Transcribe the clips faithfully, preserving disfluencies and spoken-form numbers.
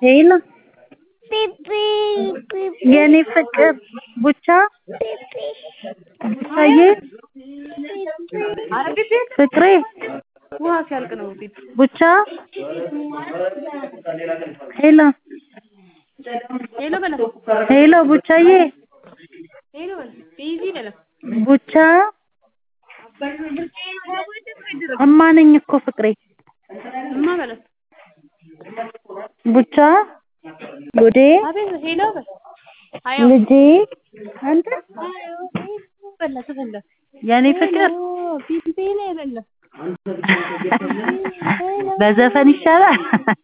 ሄሎ የኔ ፍቅር ቡቻ ቡቻዬ ፍቅሬ ውሃ ሲያልቅ ነው ቢት ቡቻ ሄሎ ሄሎ በለ ሄሎ ቡቻዬ ሄሎ በለ ቢዚ በለ ቡቻ እማ ነኝ እኮ ፍቅሬ እማ በለ ቡቻ ጉዴ አቤት ሄሎ በለ አዮ ልጄ አንተ በለ ተበለ የኔ ፍቅር ቢዚ ነው በለ በዘፈን ይሻላል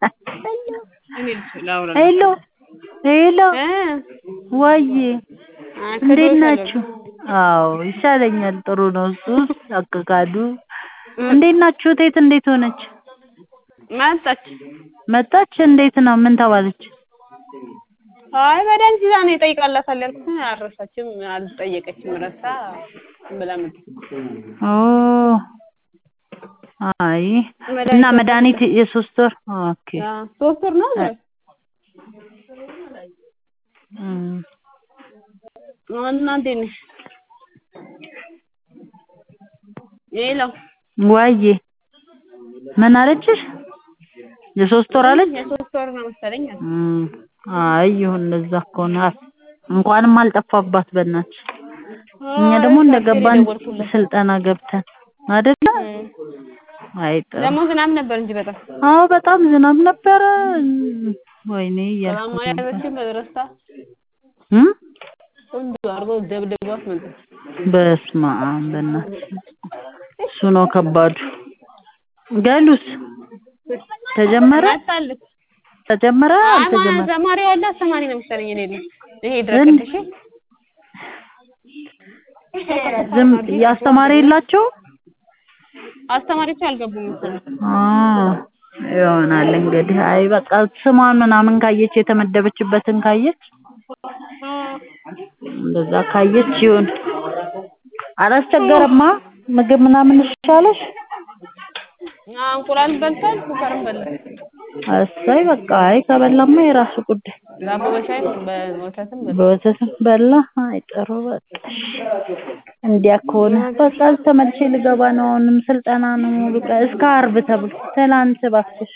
ሄሎ ሄሎ ወይ እንዴት ናችሁ? አዎ ይሻለኛል ጥሩ ነው እሱስ አቀቃዱ እንዴት ናችሁ? ቴት እንዴት ሆነች? መጣች መጣች እንዴት ነው ምን ተባለች? አይ መድኃኒት ይዛ ነው እጠይቃላታለሁ ያልኩት አልረሳችም አልጠየቀችም ረሳ ብላ መጣ ኦ አይ እና መድኃኒት የሶስት ወር ኦኬ ሶስት ወር ነው እም እና እንዴት ነሽ? ሄሎ ወይ ምን አለችሽ? የሶስት ወር አለች? የሶስት ወር ነው መሰለኝ እም አይ ይሁን እንደዛ ከሆነ እንኳንም አልጠፋባት በእናትሽ እኛ ደግሞ እንደገባን ስልጠና ገብተን አይደለ አይ ደግሞ ዝናብ ነበር እንጂ በጣም አዎ በጣም ዝናብ ነበር ወይኔ ሰላም ያለችም በደረስታ እም እንዴ አርጎ ደብደባት መጣ በስመ አብ በእናትሽ እሱ ነው ከባዱ ገሉስ ተጀመረ ተጀመረ አልተጀመረ ተማሪ ወላ ተማሪ ነው መሰለኝ እኔ ይሄ ድረቀሽ ዝም ያስተማሪ የላቸው አስተማሪዎች አልገቡም መሰለኝ አዎ ይሆናል እንግዲህ አይ በቃ ስሟን ምናምን ካየች የተመደበችበትን ካየች እንደዛ ካየች ይሁን አላስቸገረማ ምግብ ምናምን ይሻለሽ እንቁላል በልቷል ስኳርም በላ እሰይ በቃ አይ ከበላማ የራሱ ጉዳይ ዳቦ በሻይ በወተትም በላ በወተትም በላ አይ ጥሩ በቃ እንዲያ ከሆነ በቃ ተመልሼ ልገባ ነው አሁንም ስልጠና ነው በቃ እስከ ዓርብ ተብሎ ትናንት እባክሽ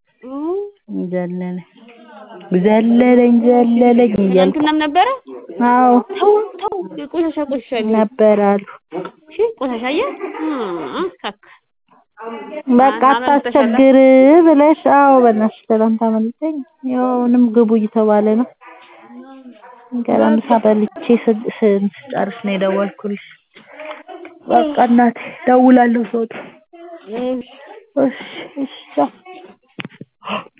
ዘለለኝ ዘለለኝ ዘለለኝ እያልኩ ትናንትናም ነበረ አዎ ተው ተው ቆሻሻ ቆሻሻ ነበር አሉ እሺ ቆሻሻዬ አካክ በቃ አታስቸግር ብለሽ አዎ በእናትሽ ትናንት አመልጠኝ ያው አሁንም ግቡ እየተባለ ነው ገና ምሳ በልቼ ስጨርስ ነው የደወልኩልሽ በቃ እናቴ እደውላለሁ ስወጣ እሺ እሺ ቻው